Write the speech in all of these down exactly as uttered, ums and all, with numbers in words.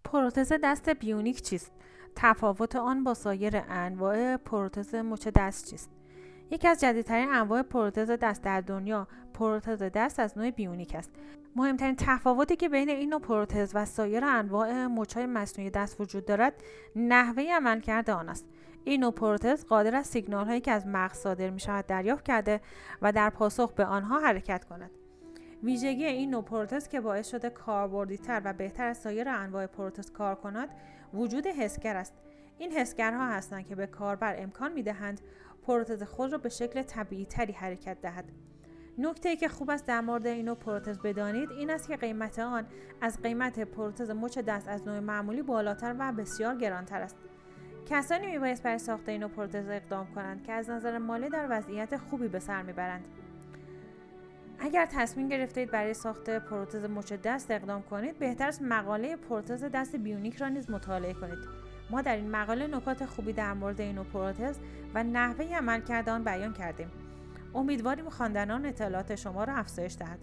پروتز دست بیونیک چیست؟ تفاوت آن با سایر انواع پروتز مچ دست چیست؟ یکی از جدیدترین انواع پروتز دست در دنیا، پروتز دست از نوع بیونیک است. مهمترین تفاوتی که بین این نوع پروتز و سایر انواع مچ‌های مصنوعی دست وجود دارد، نحوه عملکرد آن است. این نوع پروتز قادر است سیگنال‌هایی که از مغز صادر می‌شود دریافت کرده و در پاسخ به آنها حرکت کند. ویژگی این نوع پروتز که باعث شده کاربردی‌تر و بهتر از سایر انواع پروتز کار کند، وجود حسگر است. این حسگرها هستند که به کاربر امکان می‌دهند پروتز خود را به شکل طبیعی‌تری حرکت دهد. نکته‌ای که خوب است در مورد این نوع پروتز بدانید این است که قیمت آن از قیمت پروتز مچ دست از نوع معمولی بالاتر و بسیار گرانتر است. کسانی میبایست برای ساخت این نوع پروتز اقدام کنند که از نظر مالی در وضعیت خوبی به سر میبرند. اگر تصمیم گرفتید برای ساخت پروتز مچ دست اقدام کنید، بهتر است مقاله پروتز دست بیونیک را نیز مطالعه کنید. ما در این مقاله نکات خوبی در مورد این نوع پروتز و نحوه عملکرد آن بیان کردیم. امیدواریم خواندنان اطلاعات شما را افزایش دهد.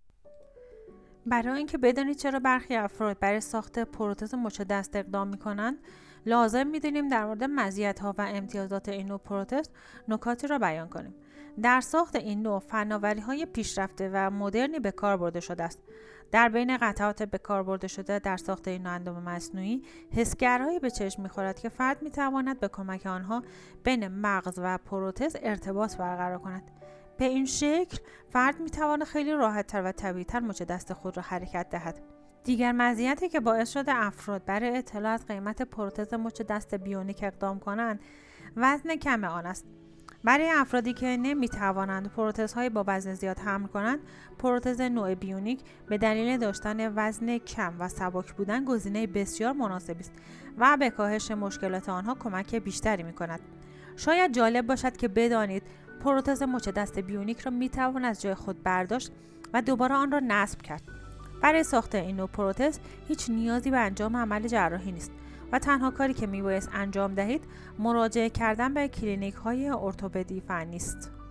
برای اینکه بدانید چرا برخی افراد برای ساخت پروتز مچ دست اقدام می‌کنند، لازم می‌دونیم در مورد مزیت‌ها و امتیازات این نوع پروتز نکاتی را بیان کنیم. در ساخت این نوع فناوری‌های پیشرفته و مدرنی به کار برده شده است. در بین قطعات به کار برده شده در ساخت این نوع اندام مصنوعی، حسگرهایی به چشم می‌خورد که فرد می‌تواند به کمک آنها بین مغز و پروتز ارتباط برقرار کند. به این شکل فرد می‌تواند خیلی راحت‌تر و طبیعی‌تر مچ دست خود را حرکت دهد. دیگر مزیتی که باعث شده افراد برای اطلاع از قیمت پروتز مچ دست بیونیک اقدام کنند، وزن کم آن است. برای افرادی که نمی‌توانند پروتزهای با وزن زیاد حمل کنند، پروتز نوع بیونیک به دلیل داشتن وزن کم و سبک بودن گزینه بسیار مناسبی است و به کاهش مشکلات آنها کمک بیشتری می‌کند. شاید جالب باشد که بدانید پروتز مچ دست بیونیک را می‌توان از جای خود برداشت و دوباره آن را نصب کرد. برای ساخت این نوع پروتز هیچ نیازی به انجام عمل جراحی نیست و تنها کاری که میبایست انجام دهید مراجعه کردن به کلینیک‌های ارتوپدی فنی است.